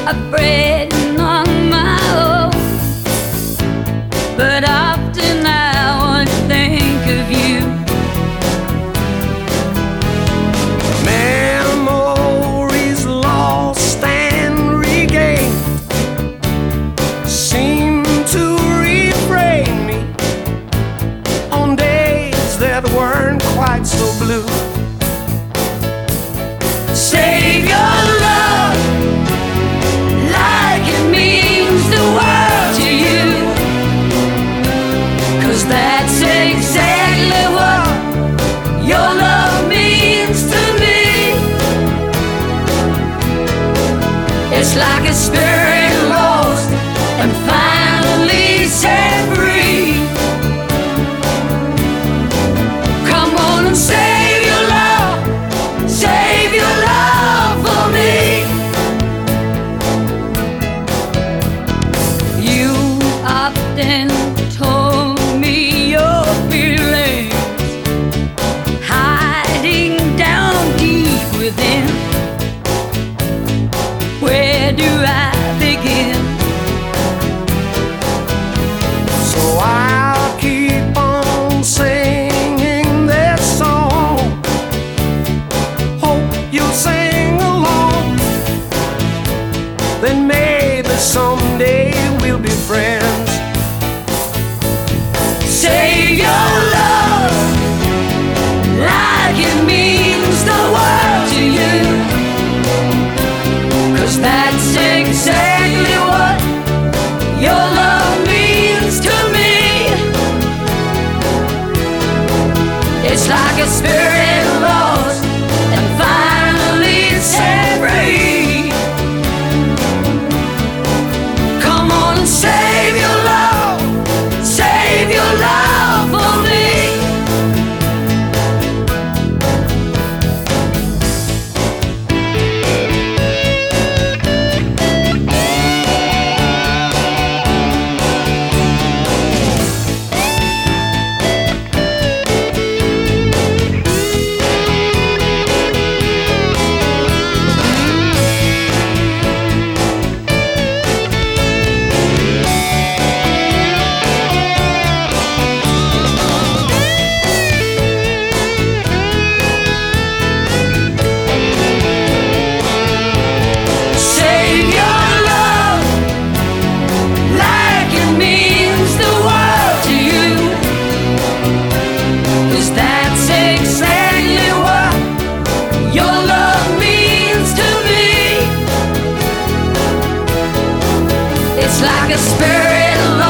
bread on my own, but often I would think of you. Memories lost and regained seem to refrain me on days that weren't quite so blue. Save your love like it means the world to you, 'cause that's exactly what your love means to me. It's like a spirit lost and finally set free. Come on and save your love, save your love for me. You often told me your feelings hiding down deep within. Where do I begin? So I'll keep on singing this song. Hope you'll sing along. Then maybe someday we'll be friends. Save your love like it means the world to you, 'cause that's exactly what your love means to me. It's like a spirit lost and finally set free. Come on and save your love, save your love for me. Save your love like it means the world to you, 'cause that's exactly what your love means to me. It's like a spirit